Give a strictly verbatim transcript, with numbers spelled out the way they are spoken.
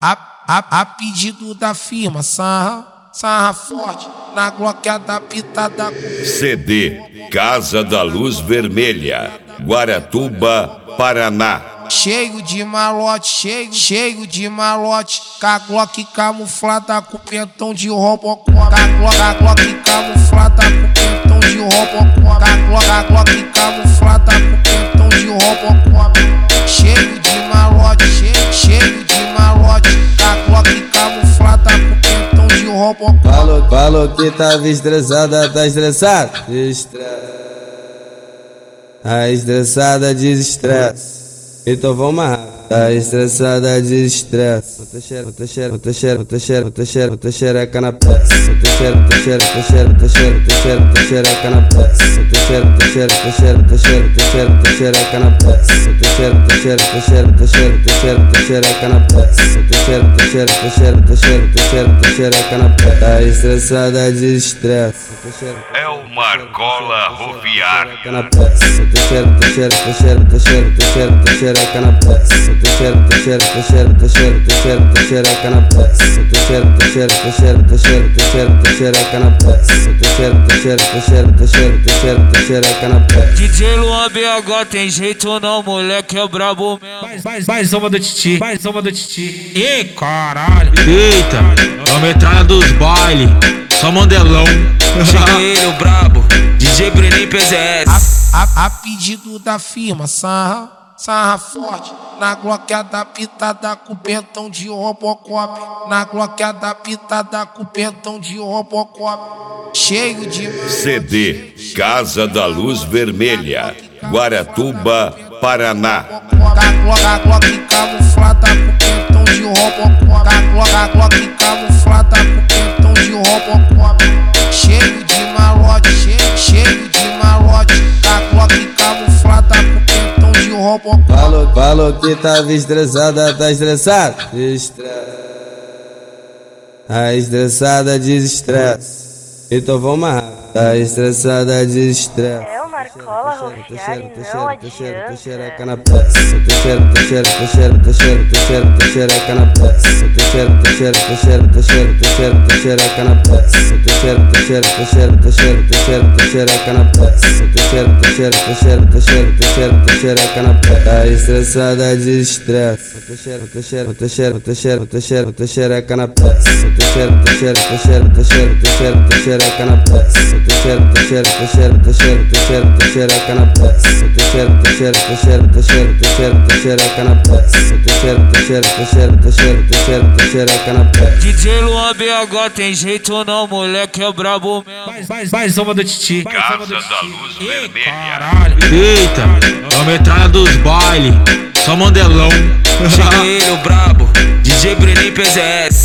A, a, a pedido da firma, sarra, sarra forte, na Glock adaptada. C D Casa da Luz Vermelha, Guaratuba, Paraná. Cheio de malote, cheio, cheio de malote. Com a Glock camuflada com pentão de Robocop. Com a Glock, a Glock camuflada com pentão de Robocop. Com a Glock, a Glock camuflada com pentão de Robocop. Cheio de malote, cheio, cheio de malote. Com a Glock camuflada com pentão de Robocop. Falou, falou que tava estressada, tá estressada? Estressa. A estressada desestressa. Então vamos lá. Tá estressada de estresse. Bota xereca, bota xereca, bota xereca, bota xereca, bota xereca na peça. Bota xereca, bota xereca, bota xereca, bota xereca, bota xereca na peça. Bota xereca, bota xereca, bota xereca, bota xereca, bota xereca na peça. Bota xereca, bota xereca, bota xereca, bota xereca, bota xereca na peça. Bota xereca, bota xereca, bota xereca, bota xereca, bota xereca na peça. Tá estressada de estresse. É o Marcola Roviário. Na peça. Bota xereca, bota xereca, bota xereca, bota xereca, bota xereca na peça. Teixeira, teixeira, teixeira, teixeira, teixeira, teixeira, na peça. Teixeira, teixeira, teixeira, teixeira, teixeira, teixeira, na peça. Teixeira, teixeira, teixeira, teixeira, teixeira, teixeira, na peça. D J Luan B H tem jeito não, moleque é brabo mesmo. Mais, mais, mais uma do Titi, mais uma do Titi. Ih, caralho. Eita, é a metralha dos baile, só mandelão. Cheguei ele, o brabo, D J Brenin P Z S. A, a, a pedido da firma, sarra, sarra forte, na Glock adaptada com pentão de Robocop. Na Glock adaptada com pentão de Robocop. Cheio de C D Casa da Luz Vermelha, Guaratuba, Paraná. A Glock, a Glock camuflada com pentão de Robocop. A Glock, a Glock camuflada com pentão de Robocop. Cheio de malote, cheio, cheio de malote. A Glock camuflada com pentão de Robocop. Falou, falou que tava estressada, tá estressada? Estressa. A estressada desestressa. Então vamos lá. Tá estressada desestressa. É o Marcola Roviário, não adianta. Teixeira na peça. Teixeira, teixeira, teixeira, teixeira, teixeira, teixeira na peça. Teixeira, teixeira, teixeira, teixeira, teixeira, teixeira na peça. Teixeira, teixeira, teixeira, teixeira, teixeira, teixeira na peça. Teixeira, teixeira, teixeira, teixeira, teixeira, teixeira na peça. Tá estressada desestressa. Teixeira, teixeira, teixeira, teixeira, teixeira, teixeira na peça. Teixeira, teixeira, teixeira, teixeira, teixeira, teixeira na peça. Teixeira, teixeira, teixeira, teixeira, teixeira, teixeira na peça. Teixeira, teixeira, teixeira, teixeira, teixeira, teixeira na peça. Teixeira, teixeira, teixeira, teixeira, teixeira, teixeira na peça. D J Luan B H tem jeito não, moleque é brabo mesmo. Mais, mais, mais uma do Titi. Casa da Luz Vermelha. Caralho. Eita, é a metralha dos baile, só mandelão. Cheguei ele, o brabo, D J Brenin P Z S.